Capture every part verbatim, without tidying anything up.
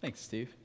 Thanks, Steve.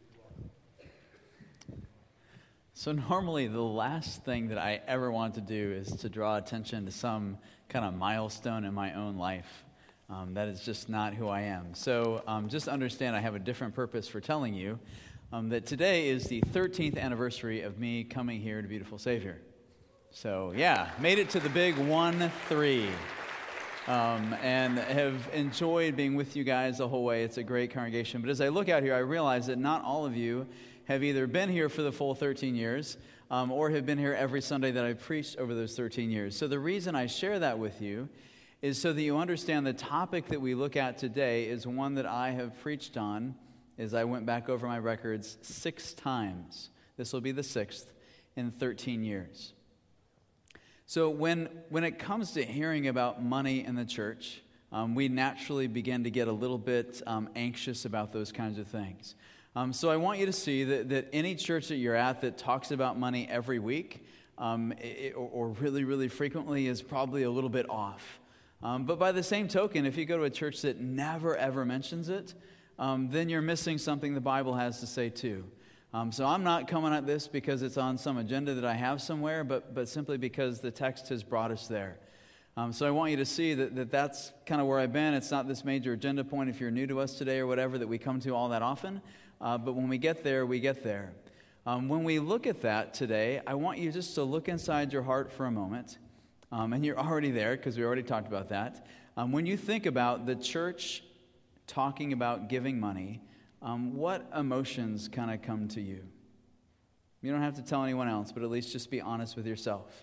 So normally the last thing that I ever want to do is to draw attention to some kind of milestone in my own life. Um, that is just not who I am. So um, just understand I have a different purpose for telling you um, that today is the thirteenth anniversary of me coming here to Beautiful Savior. So yeah, made it to the big one three. Um, and have enjoyed being with you guys the whole way. It's a great congregation. But as I look out here, I realize that not all of you have either been here for the full thirteen years um, or have been here every Sunday that I've preached over those thirteen years. So the reason I share that with you is so that you understand the topic that we look at today is one that I have preached on as I went back over my records six times. This will be the sixth in thirteen years. So when when it comes to hearing about money in the church, um, we naturally begin to get a little bit um, anxious about those kinds of things. Um, so I want you to see that, that any church that you're at that talks about money every week um, it, or, or really, really frequently is probably a little bit off. Um, but by the same token, if you go to a church that never, ever mentions it, um, then you're missing something the Bible has to say too. Um, so I'm not coming at this because it's on some agenda that I have somewhere, but but simply because the text has brought us there. Um, so I want you to see that, that that's kind of where I've been. It's not this major agenda point if you're new to us today or whatever that we come to all that often. Uh, but when we get there, we get there. Um, when we look at that today, I want you just to look inside your heart for a moment. Um, and you're already there because we already talked about that. Um, when you think about the church talking about giving money, Um, what emotions kind of come to you? You don't have to tell anyone else, but at least just be honest with yourself.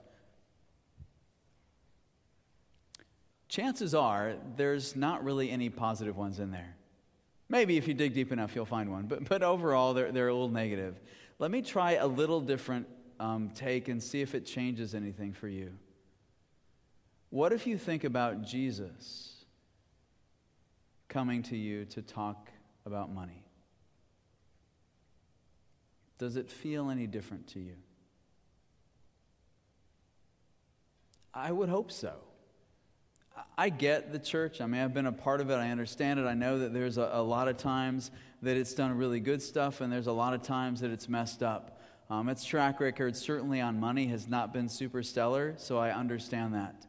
Chances are there's not really any positive ones in there. Maybe if you dig deep enough, you'll find one, but but overall they're they're a little negative. Let me try a little different um, take and see if it changes anything for you. What if you think about Jesus coming to you to talk about money? Does it feel any different to you? I would hope so. I get the church. I mean, I've been a part of it. I understand it. I know that there's a, a lot of times that it's done really good stuff, and there's a lot of times that it's messed up. Um, its track record, certainly on money, has not been super stellar, so I understand that.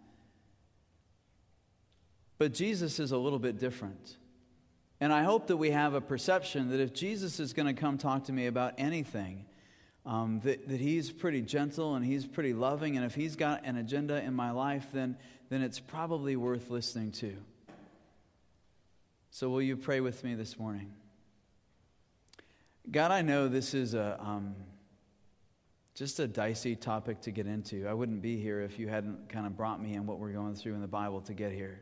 But Jesus is a little bit different. And I hope that we have a perception that if Jesus is going to come talk to me about anything, um, that, that he's pretty gentle and he's pretty loving, and if he's got an agenda in my life, then, then it's probably worth listening to. So will you pray with me this morning? God, I know this is a um, just a dicey topic to get into. I wouldn't be here if you hadn't kind of brought me in what we're going through in the Bible to get here.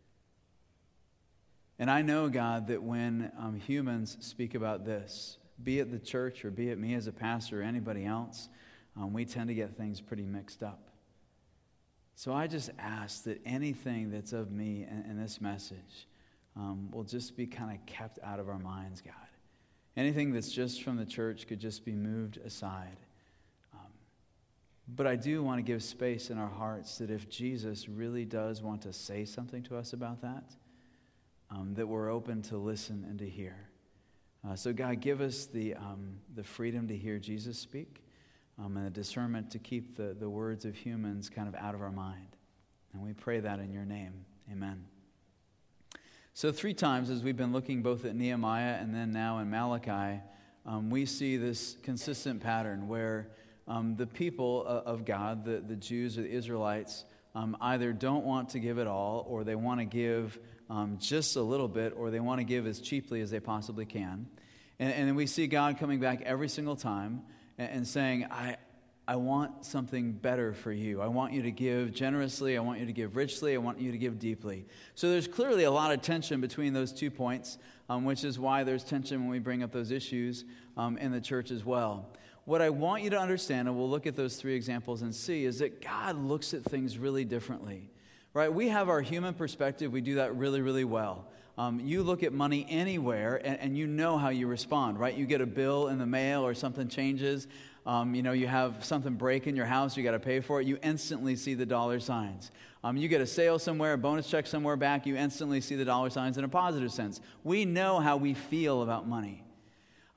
And I know, God, that when um, humans speak about this, be it the church or be it me as a pastor or anybody else, um, we tend to get things pretty mixed up. So I just ask that anything that's of me in, in this message um, will just be kind of kept out of our minds, God. Anything that's just from the church could just be moved aside. Um, but I do want to give space in our hearts that if Jesus really does want to say something to us about that, Um, that we're open to listen and to hear. Uh, so God, give us the um, the freedom to hear Jesus speak um, and the discernment to keep the, the words of humans kind of out of our mind. And we pray that in your name. Amen. So three times as we've been looking both at Nehemiah and then now in Malachi, um, we see this consistent pattern where um, the people of God, the, the Jews or the Israelites, um, either don't want to give it all or they want to give Um, just a little bit, or they want to give as cheaply as they possibly can. And, and then we see God coming back every single time and, and saying, I I want something better for you. I want you to give generously. I want you to give richly. I want you to give deeply. So there's clearly a lot of tension between those two points, um, which is why there's tension when we bring up those issues um, in the church as well. What I want you to understand, and we'll look at those three examples and see, is that God looks at things really differently. Right, we have our human perspective. We do that really, really well. Um, you look at money anywhere, and, and you know how you respond, right? You get a bill in the mail or something changes. Um, you know, you have something break in your house, you got to pay for it. You instantly see the dollar signs. Um, you get a sale somewhere, a bonus check somewhere back, you instantly see the dollar signs in a positive sense. We know how we feel about money.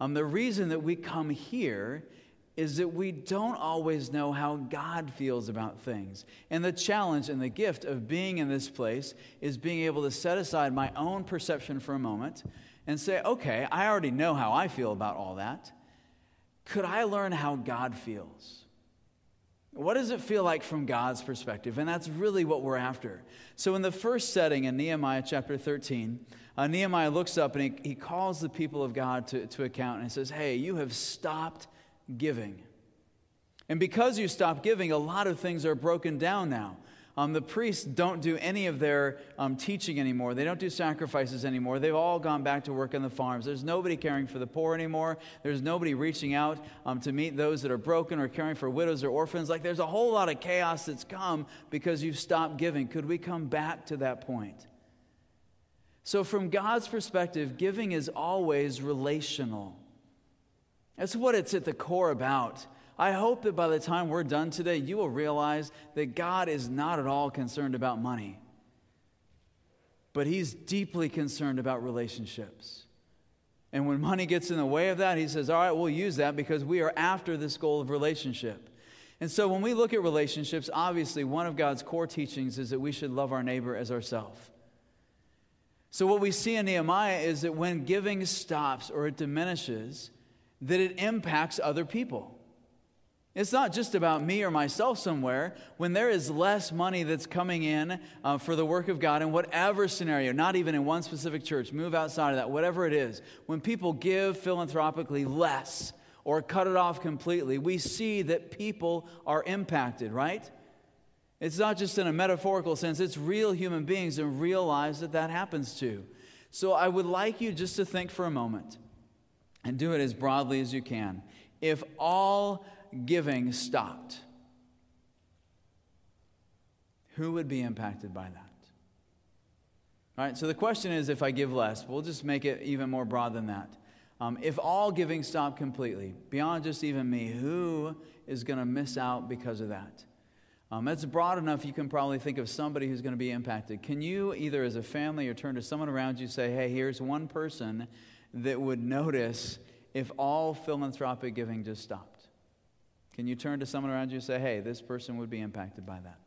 Um, the reason that we come here is that we don't always know how God feels about things. And the challenge and the gift of being in this place is being able to set aside my own perception for a moment and say, okay, I already know how I feel about all that. Could I learn how God feels? What does it feel like from God's perspective? And that's really what we're after. So in the first setting in Nehemiah chapter thirteen, uh, Nehemiah looks up and he, he calls the people of God to, to account and he says, hey, you have stopped giving. And because you stopped giving, a lot of things are broken down now. Um, the priests don't do any of their um, teaching anymore. They don't do sacrifices anymore. They've all gone back to work on the farms. There's nobody caring for the poor anymore. There's nobody reaching out um, to meet those that are broken or caring for widows or orphans. Like there's a whole lot of chaos that's come because you've stopped giving. Could we come back to that point? So from God's perspective, giving is always relational. That's what it's at the core about. I hope that by the time we're done today, you will realize that God is not at all concerned about money, but He's deeply concerned about relationships. And when money gets in the way of that, He says, all right, we'll use that because we are after this goal of relationship. And so when we look at relationships, obviously one of God's core teachings is that we should love our neighbor as ourselves. So what we see in Nehemiah is that when giving stops or it diminishes, that it impacts other people. It's not just about me or myself somewhere. When there is less money that's coming in uh, for the work of God in whatever scenario, not even in one specific church, move outside of that, whatever it is, when people give philanthropically less or cut it off completely, we see that people are impacted, right? It's not just in a metaphorical sense. It's real human beings and real lives that that happens to. So I would like you just to think for a moment and do it as broadly as you can. If all giving stopped, who would be impacted by that? All right, so the question is, if I give less, we'll just make it even more broad than that. Um, if all giving stopped completely, beyond just even me, who is going to miss out because of that? Um, that's broad enough you can probably think of somebody who's going to be impacted. Can you, either as a family or turn to someone around you, say, hey, here's one person that would notice if all philanthropic giving just stopped? Can you turn to someone around you and say, hey, this person would be impacted by that?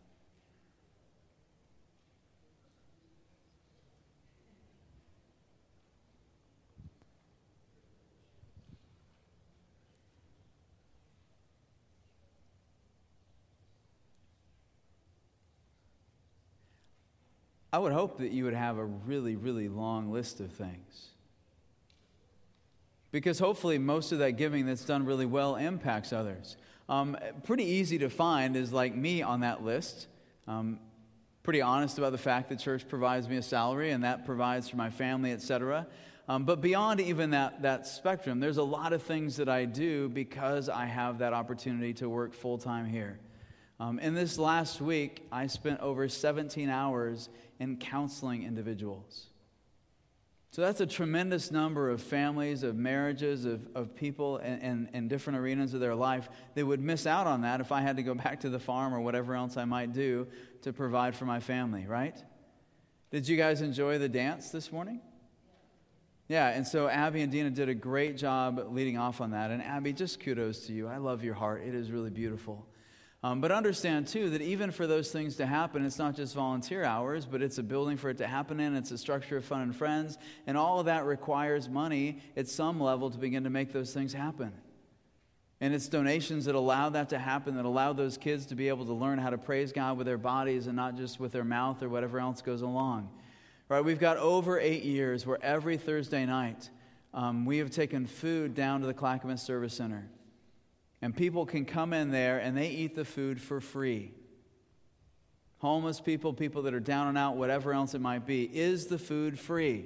I would hope that you would have a really, really long list of things. Because hopefully most of that giving that's done really well impacts others. Um, pretty easy to find is like me on that list. Um, pretty honest about the fact that church provides me a salary and that provides for my family, et cetera. Um, but beyond even that, that spectrum, there's a lot of things that I do because I have that opportunity to work full-time here. Um, in this last week, I spent over seventeen hours in counseling individuals. So that's a tremendous number of families, of marriages, of, of people in, in, in different arenas of their life that would miss out on that if I had to go back to the farm or whatever else I might do to provide for my family, right? Did you guys enjoy the dance this morning? Yeah, and so Abby and Dina did a great job leading off on that. And Abby, just kudos to you. I love your heart. It is really beautiful. Um, but understand, too, that even for those things to happen, it's not just volunteer hours, but it's a building for it to happen in. It's a structure of Fun and Friends. And all of that requires money at some level to begin to make those things happen. And it's donations that allow that to happen, that allow those kids to be able to learn how to praise God with their bodies and not just with their mouth or whatever else goes along. Right? We've got over eight years where every Thursday night um, we have taken food down to the Clackamas Service Center. And people can come in there and they eat the food for free. Homeless people, people that are down and out, whatever else it might be. Is the food free?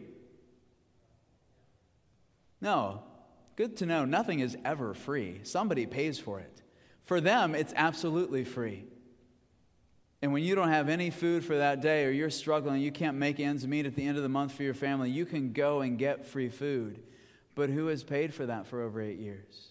No. Good to know. Nothing is ever free. Somebody pays for it. For them, it's absolutely free. And when you don't have any food for that day or you're struggling, you can't make ends meet at the end of the month for your family, you can go and get free food. But who has paid for that for over eight years?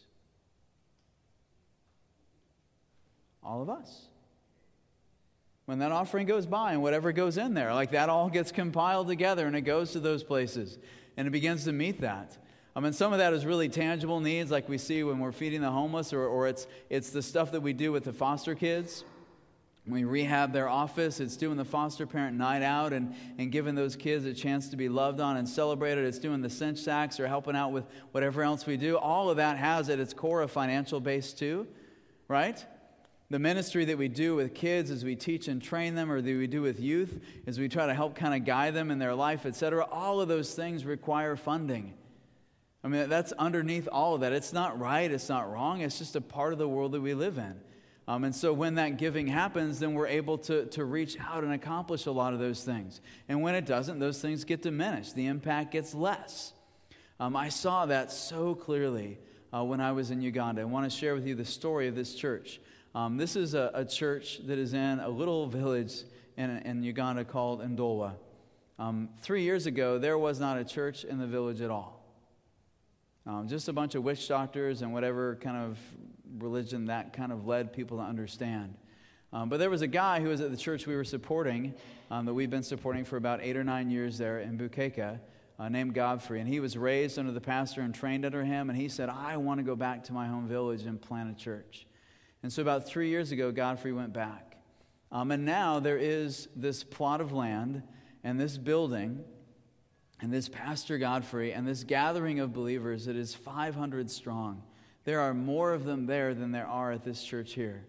All of us. When that offering goes by and whatever goes in there, like that all gets compiled together and it goes to those places and it begins to meet that. I mean, some of that is really tangible needs, like we see when we're feeding the homeless, or, or it's it's the stuff that we do with the foster kids. We rehab their office. It's doing the foster parent night out and, and giving those kids a chance to be loved on and celebrated. It's doing the cinch sacks or helping out with whatever else we do. All of that has at its core a financial base too, right? The ministry that we do with kids as we teach and train them, or that we do with youth as we try to help kind of guide them in their life, et cetera, all of those things require funding. I mean, that's underneath all of that. It's not right. It's not wrong. It's just a part of the world that we live in. Um, and so when that giving happens, then we're able to, to reach out and accomplish a lot of those things. And when it doesn't, those things get diminished. The impact gets less. Um, I saw that so clearly uh, when I was in Uganda. I want to share with you the story of this church. Um, this is a, a church that is in a little village in, in Uganda called Ndolwa. Um, three years ago, there was not a church in the village at all. Um, just a bunch of witch doctors and whatever kind of religion that kind of led people to understand. Um, but there was a guy who was at the church we were supporting, um, that we've been supporting for about eight or nine years there in Bukeka, uh, named Godfrey. And he was raised under the pastor and trained under him. And he said, I want to go back to my home village and plant a church. And so about three years ago, Godfrey went back. Um, and now there is this plot of land and this building and this Pastor Godfrey and this gathering of believers that is five hundred strong. There are more of them there than there are at this church here.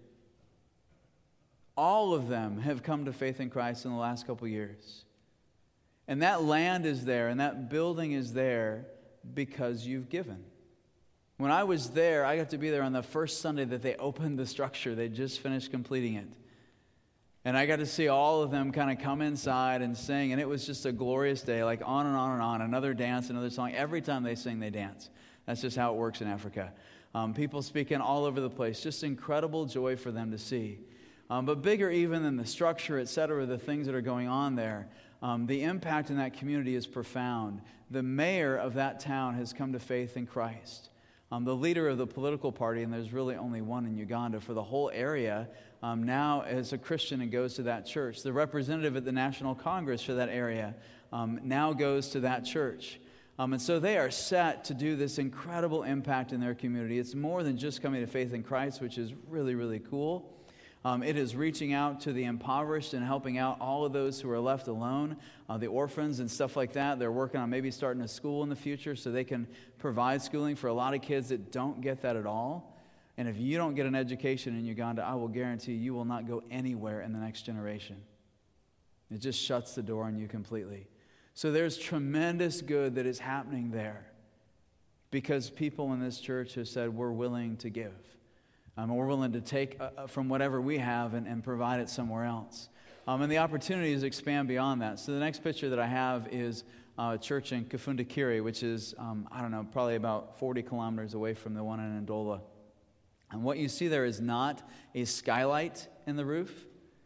All of them have come to faith in Christ in the last couple years. And that land is there and that building is there because you've given. When I was there, I got to be there on the first Sunday that they opened the structure. They just finished completing it. And I got to see all of them kind of come inside and sing. And it was just a glorious day, like on and on and on. Another dance, another song. Every time they sing, they dance. That's just how it works in Africa. Um, people speaking all over the place. Just incredible joy for them to see. Um, but bigger even than the structure, et cetera, the things that are going on there, um, the impact in that community is profound. The mayor of that town has come to faith in Christ. Um, the leader of the political party, and there's really only one in Uganda for the whole area, um, now is a Christian and goes to that church. The representative at the National Congress for that area um, now goes to that church. Um, and so they are set to do this incredible impact in their community. It's more than just coming to faith in Christ, which is really, really cool. Um, it is reaching out to the impoverished and helping out all of those who are left alone, uh, the orphans and stuff like that. They're working on maybe starting a school in the future so they can provide schooling for a lot of kids that don't get that at all. And if you don't get an education in Uganda, I will guarantee you will not go anywhere in the next generation. It just shuts the door on you completely. So there's tremendous good that is happening there because people in this church have said, we're willing to give. Um, we're willing to take uh, from whatever we have and, and provide it somewhere else. Um, and the opportunities expand beyond that. So the next picture that I have is uh, a church in Kafundikiri, which is, um, I don't know, probably about forty kilometers away from the one in Ndolwa. And what you see there is not a skylight in the roof.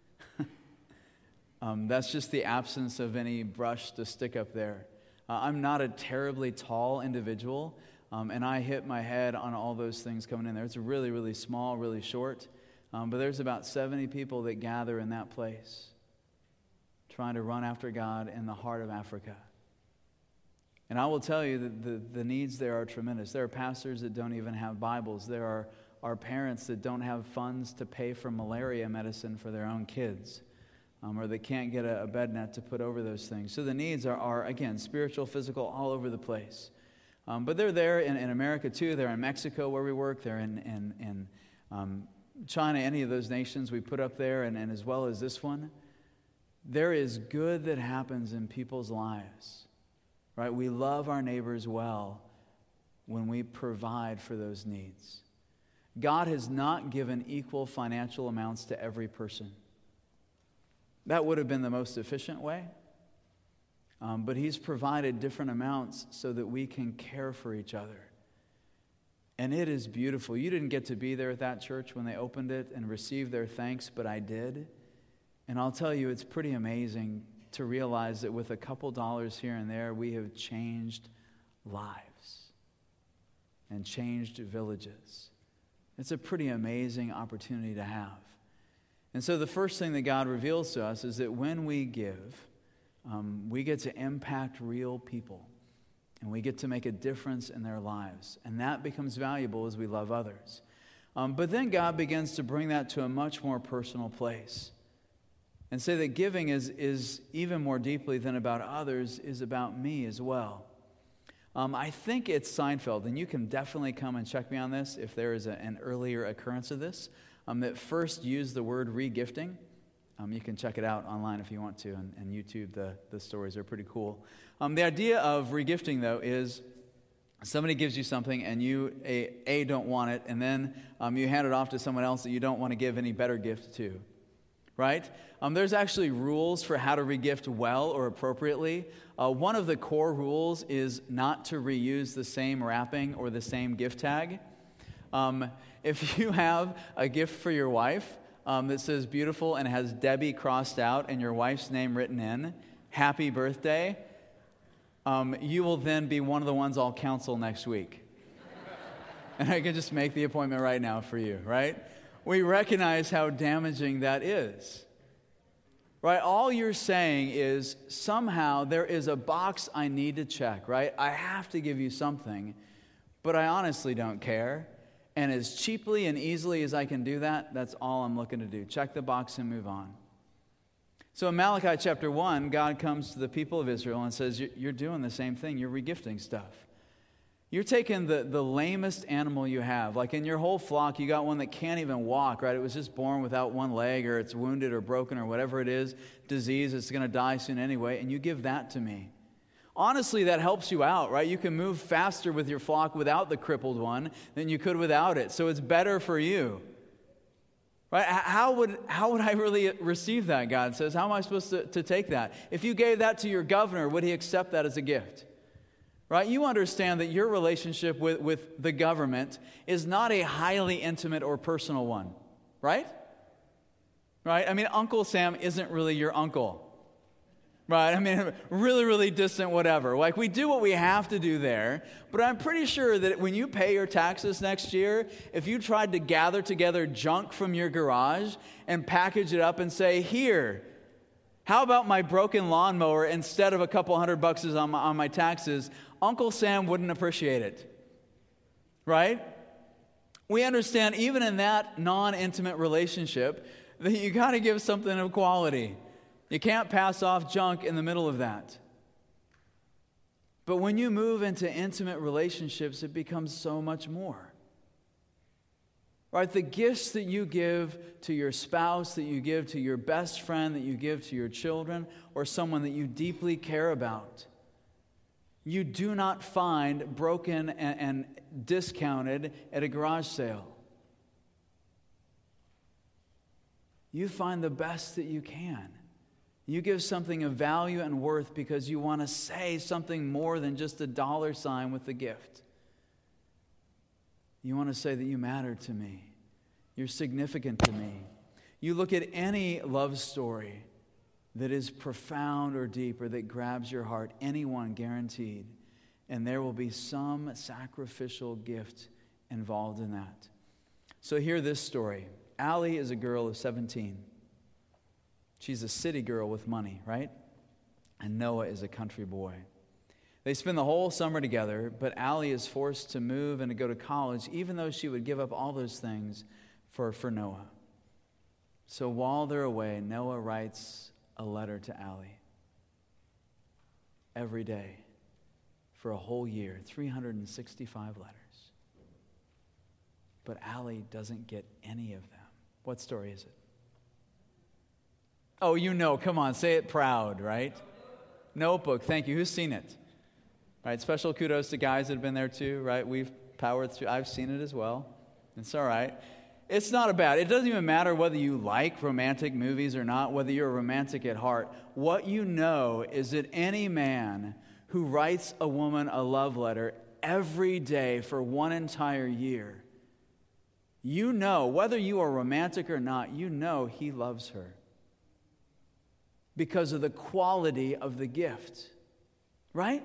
um, that's just the absence of any brush to stick up there. Uh, I'm not a terribly tall individual. Um, and I hit my head on all those things coming in there. It's really, really small, really short. Um, but there's about seventy people that gather in that place trying to run after God in the heart of Africa. And I will tell you that the, the needs there are tremendous. There are pastors that don't even have Bibles. There are, are parents that don't have funds to pay for malaria medicine for their own kids. Um, or they can't get a, a bed net to put over those things. So the needs are, are, again, spiritual, physical, all over the place. Um, but they're there in, in America too. They're in Mexico where we work. They're in, in, in um, China, any of those nations we put up there, and, and as well as this one. There is good that happens in people's lives, right? We love our neighbors well when we provide for those needs. God has not given equal financial amounts to every person. That would have been the most efficient way. Um, but he's provided different amounts so that we can care for each other. And it is beautiful. You didn't get to be there at that church when they opened it and received their thanks, but I did. And I'll tell you, it's pretty amazing to realize that with a couple dollars here and there, we have changed lives and changed villages. It's a pretty amazing opportunity to have. And so the first thing that God reveals to us is that when we give, Um, we get to impact real people. And we get to make a difference in their lives. And that becomes valuable as we love others. Um, but then God begins to bring that to a much more personal place. And say that giving is, is even more deeply than about others, is about me as well. Um, I think it's Seinfeld, and you can definitely come and check me on this if there is a, an earlier occurrence of this, um, that first used the word re-gifting. Um, you can check it out online if you want to, and, and YouTube, the, the stories are pretty cool. Um, the idea of re-gifting, though, is somebody gives you something and you, A, a don't want it, and then um, you hand it off to someone else that you don't want to give any better gift to. Right? Um, there's actually rules for how to regift well or appropriately. Uh, one of the core rules is not to reuse the same wrapping or the same gift tag. Um, if you have a gift for your wife um, that says beautiful and has Debbie crossed out and your wife's name written in, happy birthday, um, you will then be one of the ones I'll counsel next week. And I can just make the appointment right now for you, right? We recognize how damaging that is. Right? All you're saying is somehow there is a box I need to check, right? I have to give you something, but I honestly don't care. And as cheaply and easily as I can do that, that's all I'm looking to do. Check the box and move on. So in Malachi chapter one, God comes to the people of Israel and says, you're doing the same thing. You're regifting stuff. You're taking the, the lamest animal you have. Like in your whole flock, you got one that can't even walk, right? It was just born without one leg, or it's wounded or broken or whatever it is, disease, it's going to die soon anyway, and you give that to me. Honestly, that helps you out, right? You can move faster with your flock without the crippled one than you could without it. So it's better for you. Right? How would, how would I really receive that, God says? How am I supposed to, to take that? If you gave that to your governor, would he accept that as a gift? Right? You understand that your relationship with, with the government is not a highly intimate or personal one. Right? Right? I mean, Uncle Sam isn't really your uncle. Right? I mean, really, really distant whatever. Like, we do what we have to do there, but I'm pretty sure that when you pay your taxes next year, if you tried to gather together junk from your garage and package it up and say, here, how about my broken lawnmower instead of a couple hundred bucks on my, on my taxes, Uncle Sam wouldn't appreciate it. Right? We understand even in that non-intimate relationship that you got to give something of quality. You can't pass off junk in the middle of that. But when you move into intimate relationships, it becomes so much more. Right? The gifts that you give to your spouse, that you give to your best friend, that you give to your children, or someone that you deeply care about, you do not find broken and, and discounted at a garage sale. You find the best that you can. You give something of value and worth because you want to say something more than just a dollar sign with the gift. You want to say that you matter to me. You're significant to me. You look at any love story that is profound or deep or that grabs your heart, anyone guaranteed, and there will be some sacrificial gift involved in that. So hear this story. Allie is a girl of seventeen. She's a city girl with money, right? And Noah is a country boy. They spend the whole summer together, but Allie is forced to move and to go to college, even though she would give up all those things for, for Noah. So while they're away, Noah writes a letter to Allie. Every day for a whole year, three hundred sixty-five letters. But Allie doesn't get any of them. What story is it? Oh, you know, come on, say it proud, right? Notebook, thank you. Who's seen it? Right, special kudos to guys that have been there too, right? We've powered through. I've seen it as well. It's all right. It's not a bad. It doesn't even matter whether you like romantic movies or not, whether you're a romantic at heart. What you know is that any man who writes a woman a love letter every day for one entire year, you know, whether you are romantic or not, you know he loves her. Because of the quality of the gift. Right?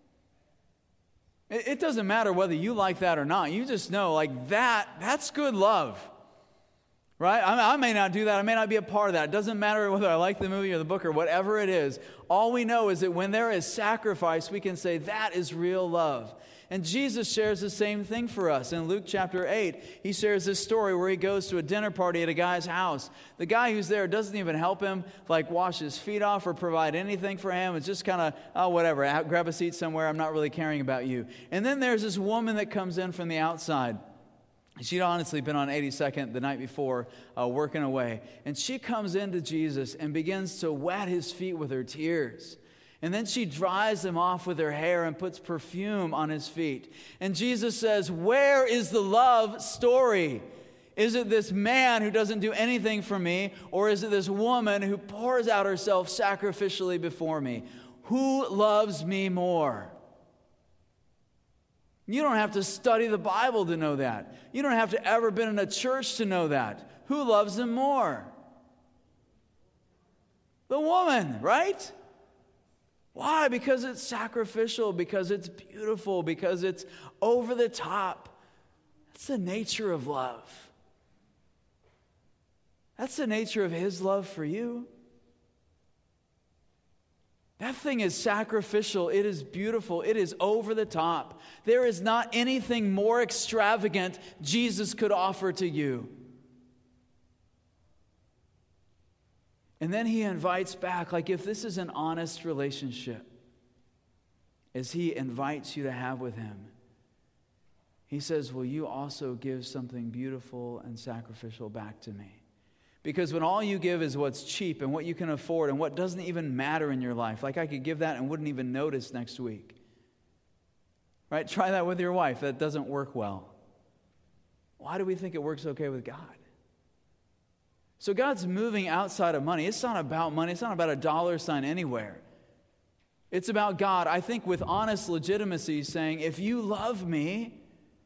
It doesn't matter whether you like that or not. You just know, like, that, that's good love. Right? I, I may not do that. I may not be a part of that. It doesn't matter whether I like the movie or the book or whatever it is. All we know is that when there is sacrifice, we can say that is real love. And Jesus shares the same thing for us. In Luke chapter eight, he shares this story where he goes to a dinner party at a guy's house. The guy who's there doesn't even help him, like wash his feet off or provide anything for him. It's just kind of, oh, whatever, out, grab a seat somewhere. I'm not really caring about you. And then there's this woman that comes in from the outside. She'd honestly been on eighty-second the night before, uh, working away. And she comes into Jesus and begins to wet his feet with her tears. And then she dries them off with her hair and puts perfume on his feet. And Jesus says, where is the love story? Is it this man who doesn't do anything for me? Or is it this woman who pours out herself sacrificially before me? Who loves me more? You don't have to study the Bible to know that. You don't have to ever been in a church to know that. Who loves him more? The woman, right? Why? Because it's sacrificial, because it's beautiful, because it's over the top. That's the nature of love. That's the nature of his love for you. That thing is sacrificial. It is beautiful. It is over the top. There is not anything more extravagant Jesus could offer to you. And then he invites back, like if this is an honest relationship, as he invites you to have with him, he says, will you also give something beautiful and sacrificial back to me? Because when all you give is what's cheap and what you can afford and what doesn't even matter in your life, like I could give that and wouldn't even notice next week. Right? Try that with your wife. That doesn't work well. Why do we think it works okay with God? So God's moving outside of money. It's not about money. It's not about a dollar sign anywhere. It's about God, I think, with honest legitimacy saying, if you love me,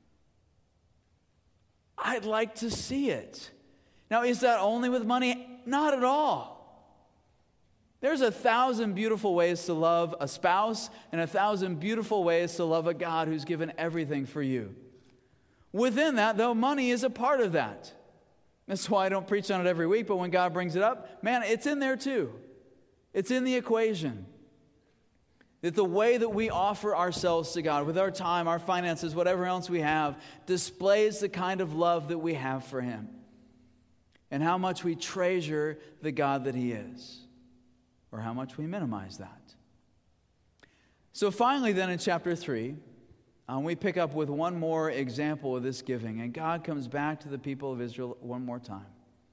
I'd like to see it. Now, is that only with money? Not at all. There's a thousand beautiful ways to love a spouse and a thousand beautiful ways to love a God who's given everything for you. Within that, though, money is a part of that. That's why I don't preach on it every week, but when God brings it up, man, it's in there too. It's in the equation. That the way that we offer ourselves to God with our time, our finances, whatever else we have, displays the kind of love that we have for him. And how much we treasure the God that he is. Or how much we minimize that. So finally then in chapter three, um, we pick up with one more example of this giving. And God comes back to the people of Israel one more time.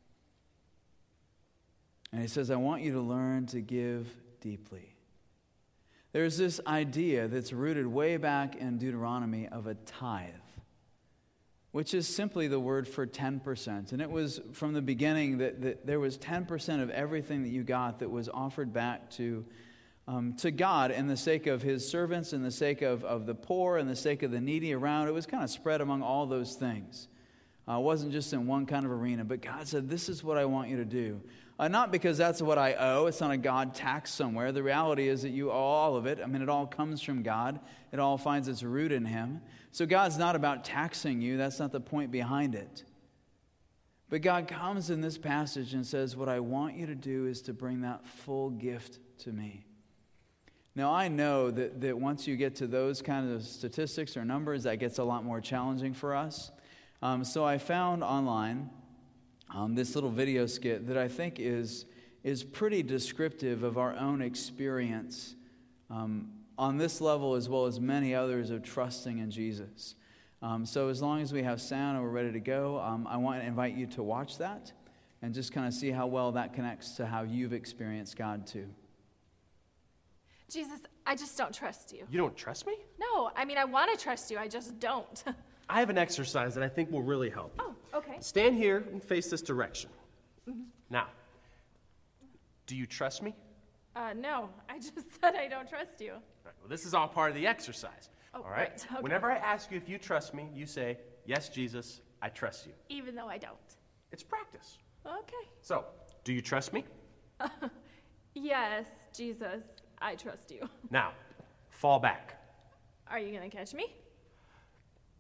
And he says, I want you to learn to give deeply. There's this idea that's rooted way back in Deuteronomy of a tithe, which is simply the word for ten percent. And it was from the beginning that, that there was ten percent of everything that you got that was offered back to, um, to God in the sake of his servants, in the sake of, of the poor, in the sake of the needy around. It was kind of spread among all those things. Uh, it wasn't just in one kind of arena, but God said, this is what I want you to do. Uh, not because that's what I owe. It's not a God tax somewhere. The reality is that you owe all of it. I mean, it all comes from God. It all finds its root in him. So God's not about taxing you. That's not the point behind it. But God comes in this passage and says, what I want you to do is to bring that full gift to me. Now, I know that, that once you get to those kind of statistics or numbers, that gets a lot more challenging for us. Um, so I found online um, this little video skit that I think is, is pretty descriptive of our own experience um, on this level as well as many others of trusting in Jesus. Um, so as long as we have sound and we're ready to go, um, I want to invite you to watch that and just kind of see how well that connects to how you've experienced God too. Jesus, I just don't trust you. You don't trust me? No, I mean, I want to trust you. I just don't. I have an exercise that I think will really help you. Oh, okay. Stand here and face this direction. Mm-hmm. Now, do you trust me? Uh, no, I just said I don't trust you. All right, well, this is all part of the exercise. Oh, all right? right, okay. Whenever I ask you if you trust me, you say, yes, Jesus, I trust you. Even though I don't. It's practice. Okay. So, do you trust me? Yes, Jesus, I trust you. Now, fall back. Are you going to catch me? Don't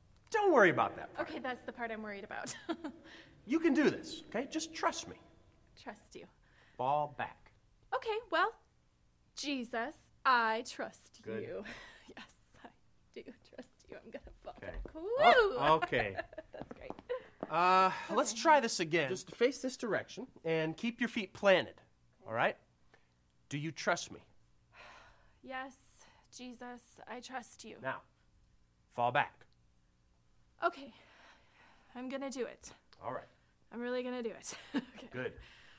Don't worry about that part. Okay, that's the part I'm worried about. You can do this, okay? Just trust me. Trust you. Fall back. Okay, well, Jesus, I trust Good. you. Yes, I do trust you. I'm gonna fall Okay. back. Woo! Oh, okay. That's great. Uh, let's try this again. Just face this direction and keep your feet planted, all right? Do you trust me? Yes, Jesus, I trust you. Now, fall back. Okay, I'm gonna do it. All right. I'm really gonna do it. Okay. Good.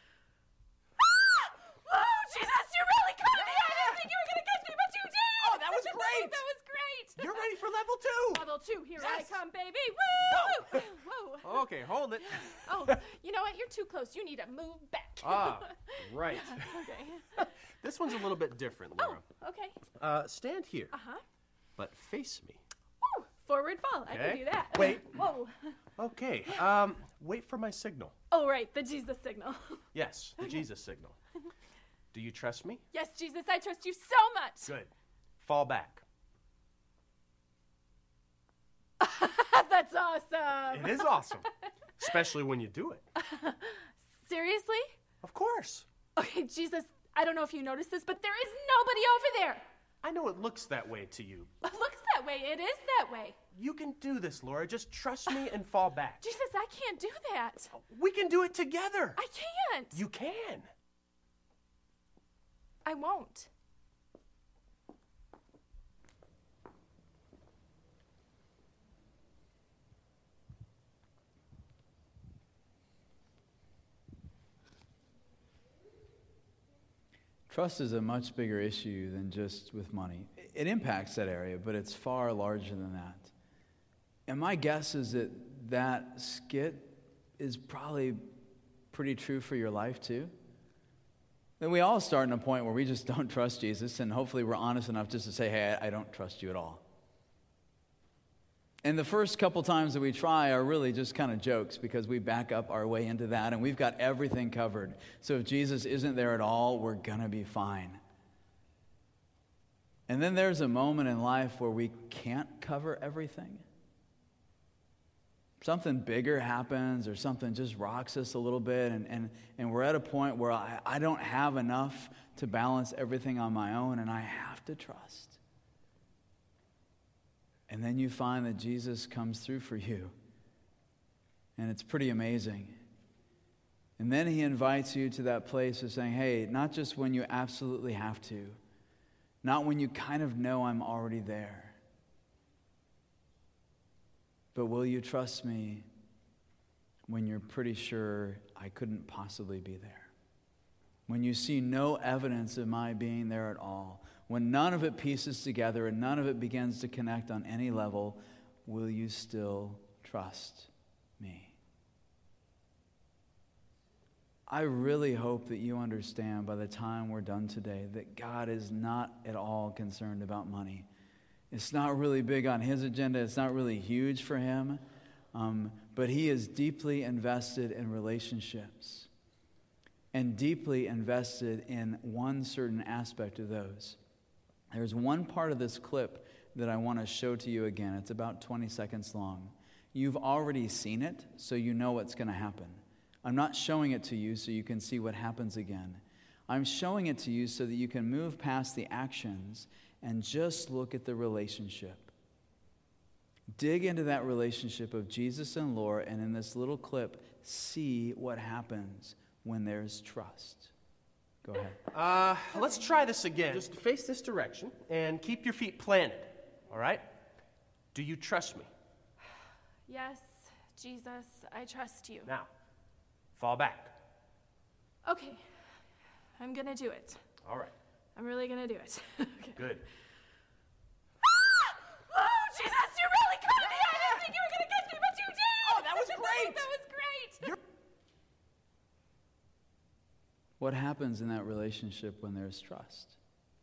Oh, Jesus, you really caught me! I didn't think you were gonna catch me, but you did! Oh, that was great! That was great! You're ready for level two. Level two, here Yes. I come, baby! Woo! Whoa! Okay, hold it. Oh, you know what? You're too close. You need to move back. Ah, right. Okay. This one's a little bit different, Laura. Oh, okay. Uh, stand here, Uh-huh. but face me. Woo! Forward fall. I Okay. can do that. Wait. Whoa. Okay. Um, wait for my signal. Oh, right. The Jesus signal. Yes, the Jesus signal. Do you trust me? Yes, Jesus, I trust you so much. Good. Fall back. That's awesome. It is awesome, especially when you do it. Seriously? Of course. Okay, Jesus, I don't know if you noticed this, but there is nobody over there. I know it looks that way to you. It looks that way. It is that way. You can do this, Laura. Just trust me and fall back. Jesus, I can't do that. We can do it together. I can't. You can. I won't. Trust is a much bigger issue than just with money. It impacts that area, but it's far larger than that. And my guess is that that skit is probably pretty true for your life too. That we all start in a point where we just don't trust Jesus, and hopefully we're honest enough just to say, hey, I don't trust you at all. And the first couple times that we try are really just kind of jokes because we back up our way into that and we've got everything covered. So if Jesus isn't there at all, we're going to be fine. And then there's a moment in life where we can't cover everything. Something bigger happens or something just rocks us a little bit and, and, and we're at a point where I, I don't have enough to balance everything on my own and I have to trust. And then you find that Jesus comes through for you. And it's pretty amazing. And then he invites you to that place of saying, hey, not just when you absolutely have to, not when you kind of know I'm already there, but will you trust me when you're pretty sure I couldn't possibly be there? When you see no evidence of my being there at all, when none of it pieces together and none of it begins to connect on any level, will you still trust me? I really hope that you understand by the time we're done today that God is not at all concerned about money. It's not really big on his agenda. It's not really huge for him. Um, but he is deeply invested in relationships and deeply invested in one certain aspect of those. There's one part of this clip that I want to show to you again. It's about twenty seconds long. You've already seen it, so you know what's going to happen. I'm not showing it to you so you can see what happens again. I'm showing it to you so that you can move past the actions and just look at the relationship. Dig into that relationship of Jesus and Laura, and in this little clip, see what happens when there's trust. Go ahead. Uh, let's try this again. Just face this direction and keep your feet planted, all right? Do you trust me? Yes, Jesus, I trust you. Now, fall back. Okay, I'm gonna do it. All right. I'm really gonna do it. Okay. Good. Oh, Jesus, you really caught me! I didn't think you were gonna catch me, but you did! Oh, that was great! That was great! You're- What happens in that relationship when there's trust?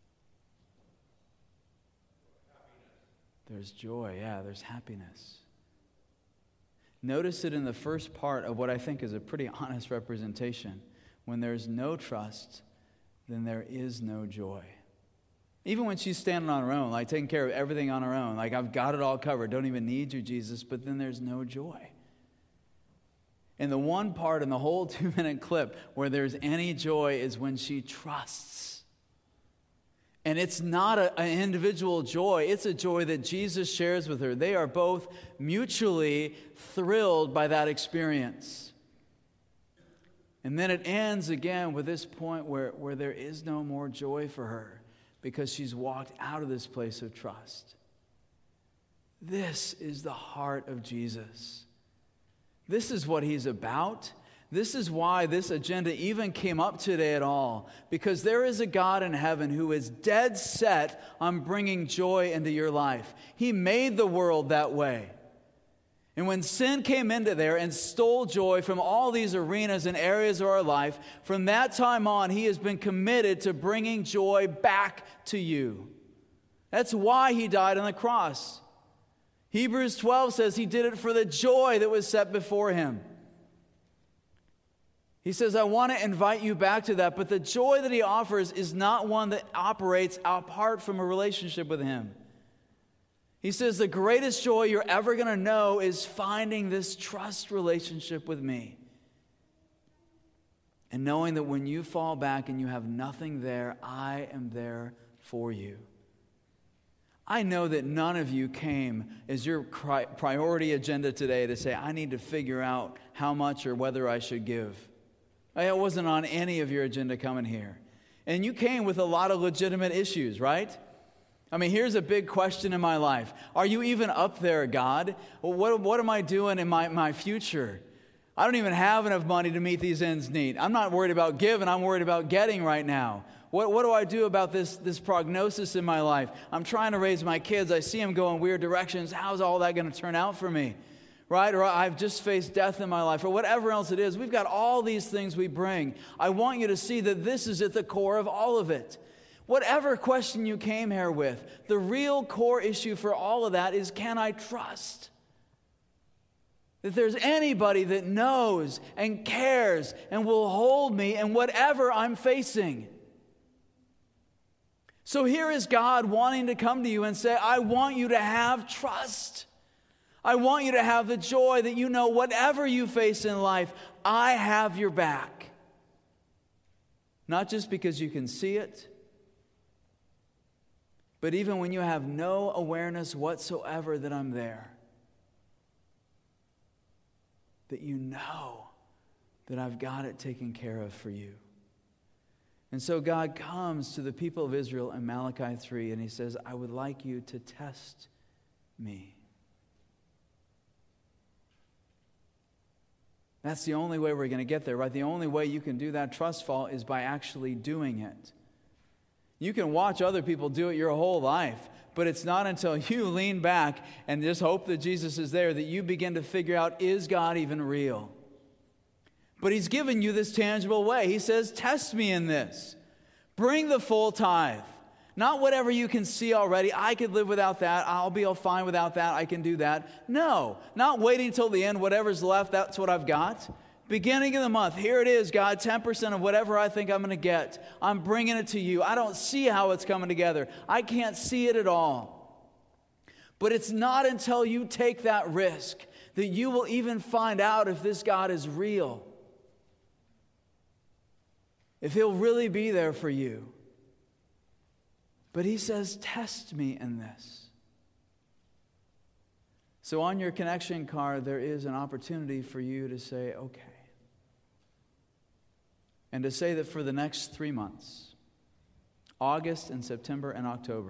There's joy, yeah, there's happiness. Notice it in the first part of what I think is a pretty honest representation. When there's no trust, then there is no joy. Even when she's standing on her own, like taking care of everything on her own, like I've got it all covered, don't even need you, Jesus, but then there's no joy. And the one part in the whole two-minute clip where there's any joy is when she trusts. And it's not a, an individual joy. It's a joy that Jesus shares with her. They are both mutually thrilled by that experience. And then it ends again with this point where, where there is no more joy for her because she's walked out of this place of trust. This is the heart of Jesus. This is what he's about. This is why this agenda even came up today at all. Because there is a God in heaven who is dead set on bringing joy into your life. He made the world that way. And when sin came into there and stole joy from all these arenas and areas of our life, from that time on, he has been committed to bringing joy back to you. That's why he died on the cross. Hebrews twelve says he did it for the joy that was set before him. He says, I want to invite you back to that, but the joy that he offers is not one that operates apart from a relationship with him. He says the greatest joy you're ever going to know is finding this trust relationship with me. And knowing that when you fall back and you have nothing there, I am there for you. I know that none of you came as your priority agenda today to say, I need to figure out how much or whether I should give. It wasn't on any of your agenda coming here. And you came with a lot of legitimate issues, right? I mean, here's a big question in my life. Are you even up there, God? What, what am I doing in my, my future? I don't even have enough money to meet these ends neat. I'm not worried about giving. I'm worried about getting right now. What, what do I do about this, this prognosis in my life? I'm trying to raise my kids. I see them go in weird directions. How's all that going to turn out for me? Right? Or I've just faced death in my life, or whatever else it is. We've got all these things we bring. I want you to see that this is at the core of all of it. Whatever question you came here with, the real core issue for all of that is, can I trust? That there's anybody that knows and cares and will hold me in whatever I'm facing. So here is God wanting to come to you and say, I want you to have trust. I want you to have the joy that you know whatever you face in life, I have your back. Not just because you can see it, but even when you have no awareness whatsoever that I'm there, that you know that I've got it taken care of for you. And so God comes to the people of Israel in Malachi three, and he says, I would like you to test me. That's the only way we're going to get there, right? The only way you can do that trust fall is by actually doing it. You can watch other people do it your whole life, but it's not until you lean back and just hope that Jesus is there that you begin to figure out, is God even real? But he's given you this tangible way. He says, test me in this. Bring the full tithe. Not whatever you can see already. I could live without that. I'll be all fine without that. I can do that. No, not waiting until the end. Whatever's left, that's what I've got. Beginning of the month, here it is, God, ten percent of whatever I think I'm going to get. I'm bringing it to you. I don't see how it's coming together. I can't see it at all. But it's not until you take that risk that you will even find out if this God is real. If he'll really be there for you. But he says, test me in this. So on your connection card, there is an opportunity for you to say, okay. And to say that for the next three months, August and September and October,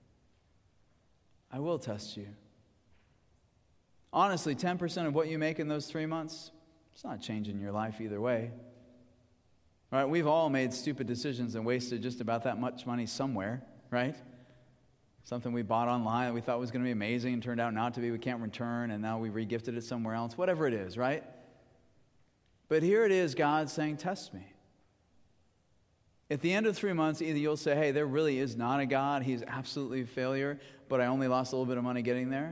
I will test you. Honestly, ten percent of what you make in those three months, it's not changing your life either way. Right? We've all made stupid decisions and wasted just about that much money somewhere, right? Something we bought online that we thought was going to be amazing and turned out not to be. We can't return, and now we regifted it somewhere else. Whatever it is, right? But here it is, God saying, test me. At the end of three months, either you'll say, hey, there really is not a God. He's absolutely a failure, but I only lost a little bit of money getting there.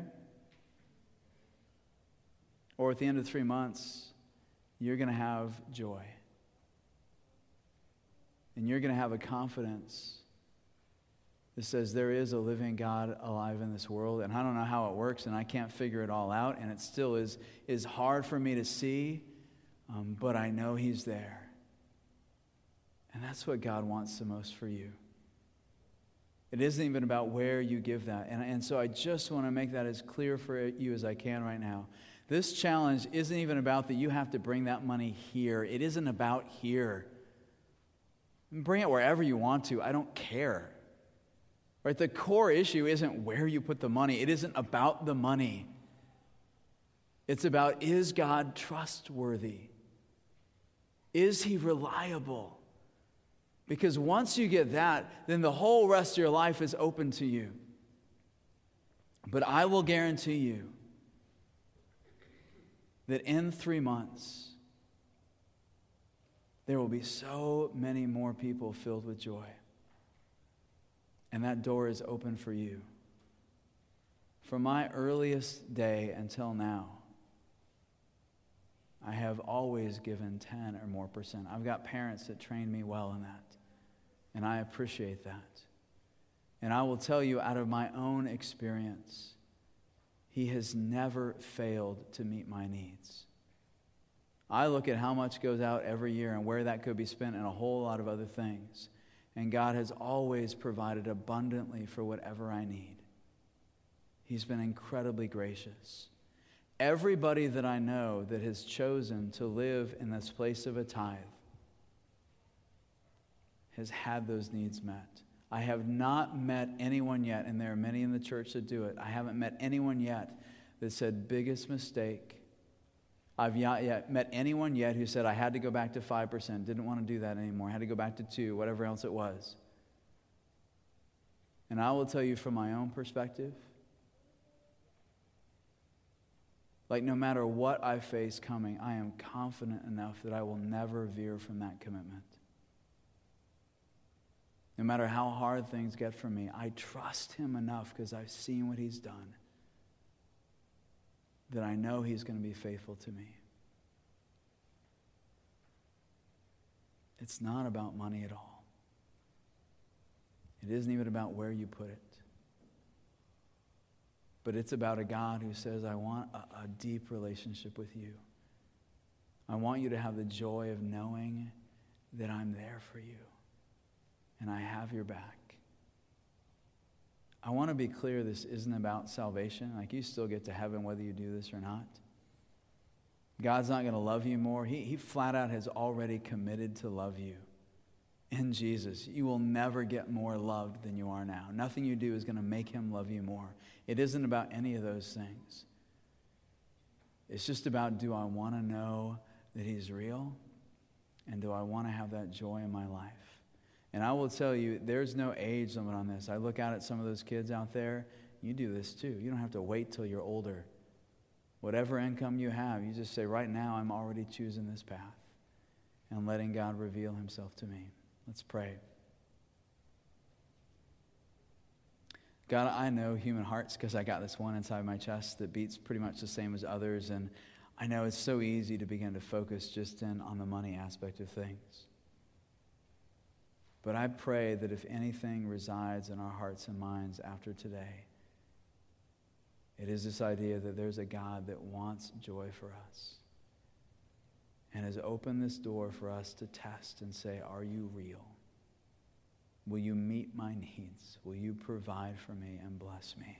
Or at the end of three months, you're going to have joy. And you're going to have a confidence that says there is a living God alive in this world, and I don't know how it works, and I can't figure it all out, and it still is, is hard for me to see, um, but I know he's there. And that's what God wants the most for you. It isn't even about where you give that. And, and so I just want to make that as clear for you as I can right now. This challenge isn't even about that you have to bring that money here. It isn't about here. Bring it wherever you want to. I don't care. Right? The core issue isn't where you put the money. It isn't about the money. It's about, is God trustworthy? Is he reliable? Because once you get that, then the whole rest of your life is open to you. But I will guarantee you that in three months, there will be so many more people filled with joy. And that door is open for you. From my earliest day until now, I have always given ten or more percent. I've got parents that trained me well in that. And I appreciate that. And I will tell you out of my own experience, he has never failed to meet my needs. I look at how much goes out every year and where that could be spent in a whole lot of other things. And God has always provided abundantly for whatever I need. He's been incredibly gracious. Everybody that I know that has chosen to live in this place of a tithe has had those needs met. I have not met anyone yet, and there are many in the church that do it. I haven't met anyone yet that said, biggest mistake. I've not yet met anyone yet who said, I had to go back to five percent, didn't want to do that anymore, had to go back to two, whatever else it was. And I will tell you from my own perspective, like no matter what I face coming, I am confident enough that I will never veer from that commitment. No matter how hard things get for me, I trust him enough because I've seen what he's done, that I know he's going to be faithful to me. It's not about money at all. It isn't even about where you put it. But it's about a God who says, I want a, a deep relationship with you. I want you to have the joy of knowing that I'm there for you. And I have your back. I want to be clear, this isn't about salvation. Like, you still get to heaven whether you do this or not. God's not going to love you more. He, he flat out has already committed to love you. In Jesus, you will never get more loved than you are now. Nothing you do is going to make him love you more. It isn't about any of those things. It's just about, do I want to know that he's real? And do I want to have that joy in my life? And I will tell you, there's no age limit on this. I look out at some of those kids out there. You do this too. You don't have to wait till you're older. Whatever income you have, you just say, right now I'm already choosing this path and letting God reveal himself to me. Let's pray. God, I know human hearts because I got this one inside my chest that beats pretty much the same as others. And I know it's so easy to begin to focus just in on the money aspect of things. But I pray that if anything resides in our hearts and minds after today, it is this idea that there's a God that wants joy for us and has opened this door for us to test and say, are you real? Will you meet my needs? Will you provide for me and bless me?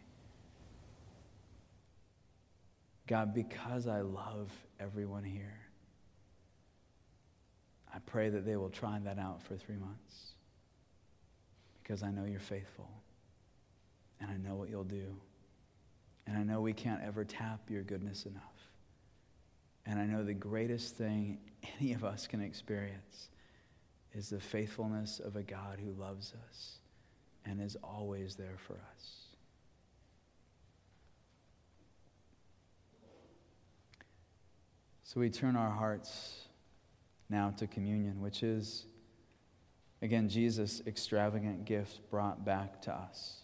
God, because I love everyone here, I pray that they will try that out for three months. Because I know you're faithful. And I know what you'll do. And I know we can't ever tap your goodness enough. And I know the greatest thing any of us can experience is the faithfulness of a God who loves us and is always there for us. So we turn our hearts now to communion, which is, again, Jesus' extravagant gift brought back to us.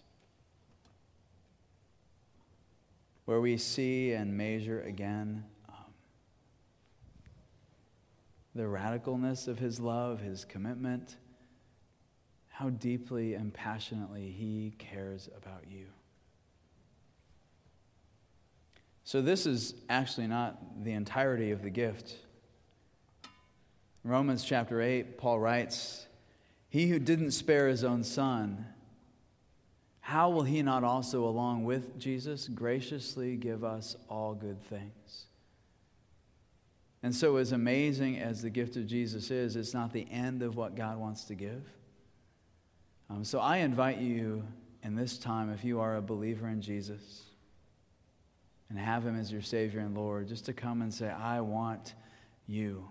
Where we see and measure again um, the radicalness of his love, his commitment, how deeply and passionately he cares about you. So this is actually not the entirety of the gift. In Romans chapter eight, Paul writes, "He who didn't spare his own son, how will he not also, along with Jesus, graciously give us all good things?" And so as amazing as the gift of Jesus is, it's not the end of what God wants to give. Um, so I invite you in this time, if you are a believer in Jesus and have him as your Savior and Lord, just to come and say, I want you.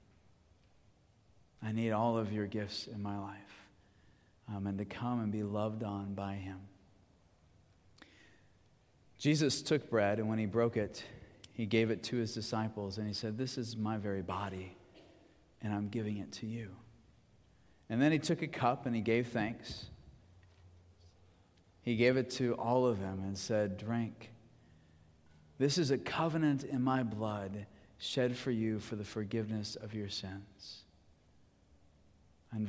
I need all of your gifts in my life. Um, and to come and be loved on by him. Jesus took bread, and when he broke it, he gave it to his disciples, and he said, "This is my very body, and I'm giving it to you." And then he took a cup, and he gave thanks. He gave it to all of them and said, "Drink. This is a covenant in my blood, shed for you for the forgiveness of your sins."